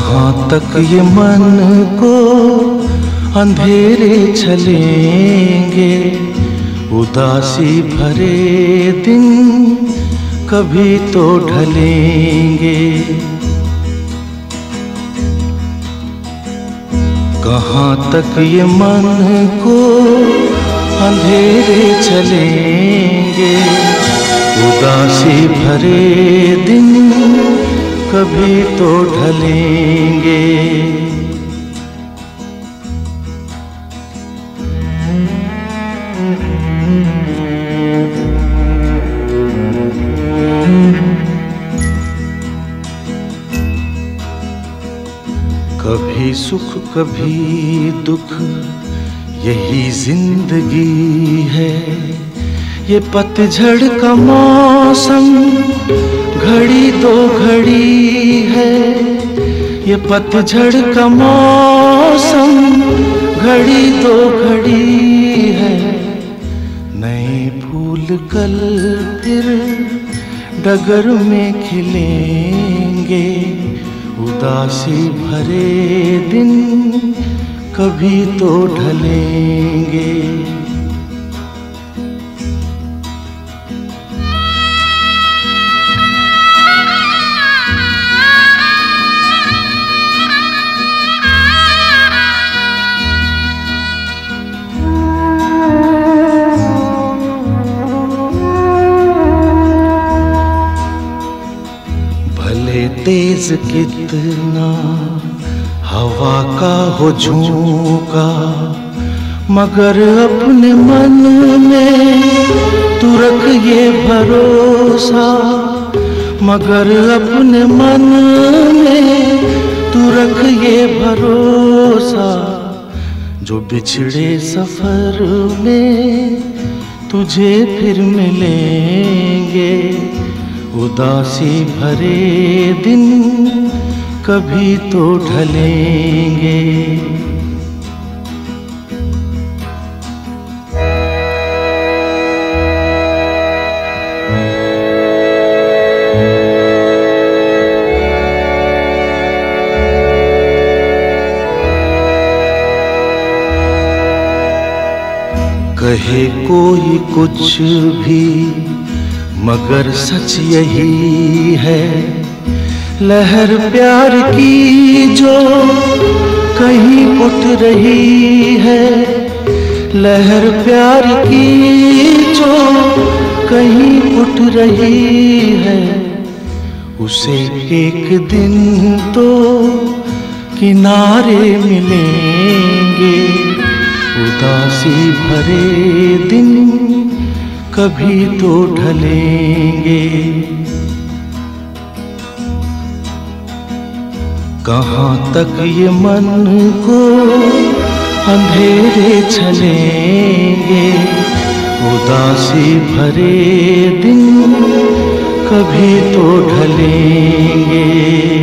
कहाँ तक ये मन को अंधेरे चलेंगे, उदासी भरे दिन कभी तो ढलेंगे। कहाँ तक ये मन को अंधेरे चलेंगे, उदासी भरे दिन कभी तो ढलेंगे। कभी सुख कभी दुख यही जिंदगी है, ये पतझड़ का मौसम घड़ी दो घड़ी है। ये पतझड़ का मौसम घड़ी दो घड़ी है। नए फूल कल फिर डगर में खिलेंगे, उदासी भरे दिन कभी तो ढलेंगे। तेज कितना हवा का हो झोंका, मगर अपने मन में तू रख ये भरोसा, मगर अपने मन में तू रख ये भरोसा। जो बिछड़े सफर में तुझे फिर मिलेंगे, उदासी भरे दिन कभी तो ढलेंगे। कहे कोई कुछ भी मगर सच यही है, लहर प्यार की जो कहीं उठ रही है, लहर प्यार की जो कहीं उठ रही है। उसे एक दिन तो किनारे मिलेंगे, उदासी भरे दिन कभी तो ढलेंगे। कहाँ तक ये मन को अंधेरे चलेंगे, उदासी भरे दिन कभी तो ढलेंगे।